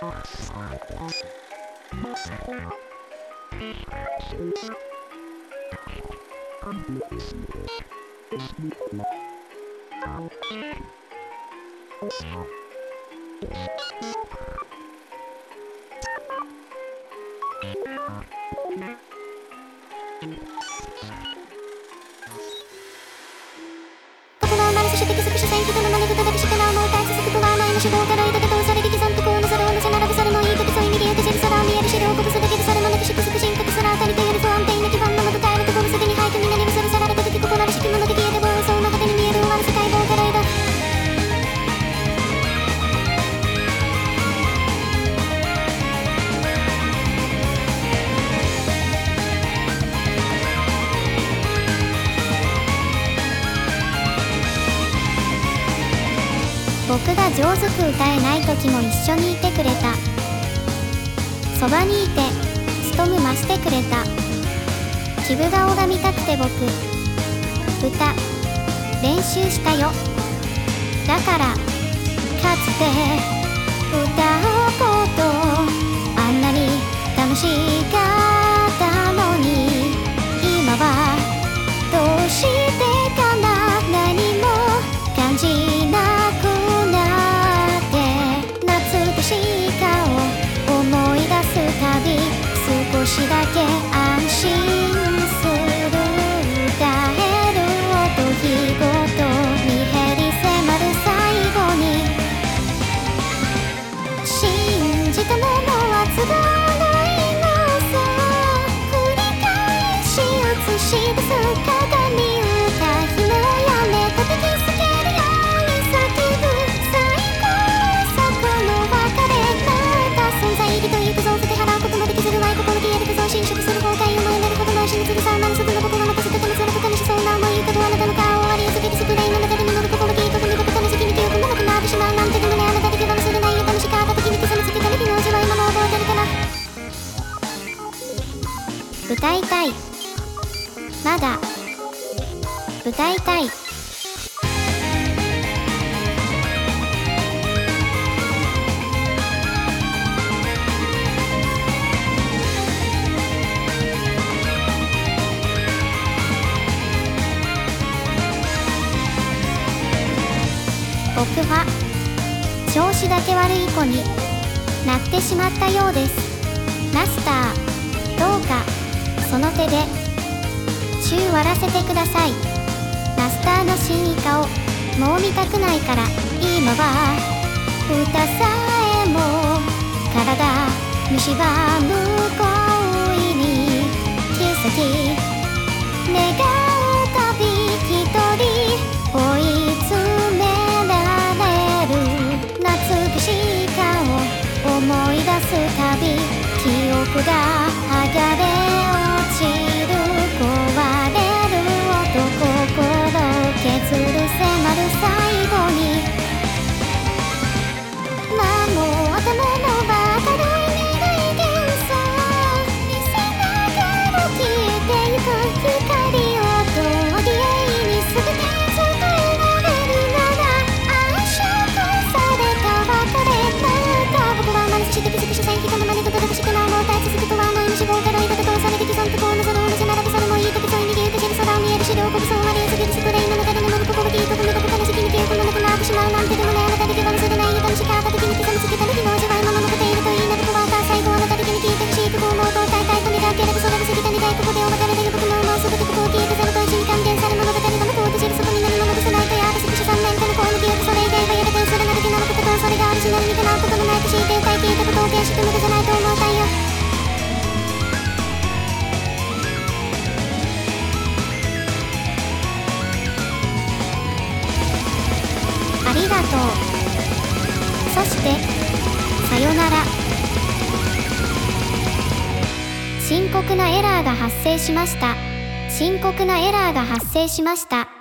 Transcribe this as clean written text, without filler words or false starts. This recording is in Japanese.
そして結束主戦人の真似事だけしてなおも歌い続くとは前の死亡からいだけ通され力残とこうのざるをなぜ並べされもいい時そういう意味で言うてジェルサラー見える資料をこぶすだけでされもなきしくすく人格すら当たりとより不安定な基盤のもと耐えるとこぶすでに廃墟になりぶそれ去られた時心ある式物的家で暴走の果てに見える終わる世界棒からいだ僕が上手く歌えない時も一緒にいてくれた。そばにいてストム増してくれた。キブ顔が見たくて僕歌練習したよ。だからかつて歌うことあんなに楽しかったのに今はどうしてかな何も感じなく少しだけ安心する歌える音日ごとに減り迫る最後に信じたものは都合ないのさ繰り返し映し出す鏡歌姫をやめた時つけるように叫ぶ最高そこの別れなった存在意義という嘘を捨て払うことのできずるまい心侵食する崩壊をもやめるほどの死に次ぐさまに外の心のパスと手につらくかみしそうな思いかとあなたの顔を割り寄せてスプレーの中で実る心きっと踏みかけため先に記憶もなくなってしまうなんてでもねあなただけが忘れないよ楽しかった時に手さみつけた日の味は今も覚えてるかな。歌いたいまだ歌いたい僕は調子だけ悪い子になってしまったようです。マスターどうかその手で宙割らせてください。マスターの真意顔もう見たくないから今は歌さえも体蝕む恋に奇跡願うたび一人追い詰め思い出すたび記憶が剥がれ落ちる壊れる音心を削る迫る最後にもう頭のバカロイ願い幻想見せながら消えてゆく光を通り合いに全て伝えられるなら圧縮された別れして気づく主戦人の真似事だけしてなおも歌い続くとは思いの死亡からいだけ通され力損とこうのざるをなぜ並べされもいい時そういう意味で言うてジェル空を見える資料こぶそう割り寄せてスプレーの中で眠る心きっと踏みかけため先に記憶もなくなってしまうなんてでもねあなただけが忘れないよ楽しかった時に刻みつけた日の味わいもの残っているといいなとは最後あなただけに聞いてほしいとこう思うと歌いたいと磨ければそれぶ過ぎたみたいここでお別れで僕の思うすべてここを消えてゼロと一に還元され物語が幕を閉じるそこに何も残さないとやるし3年間の声の記憶それ以外はやがてそれなだけのこととそれがオリジナルにかなうことのないと知って歌い聞いたことを決して無駄じゃないと思うたいよ。ありがとう。そしてさよなら。深刻なエラーが発生しました。深刻なエラーが発生しました。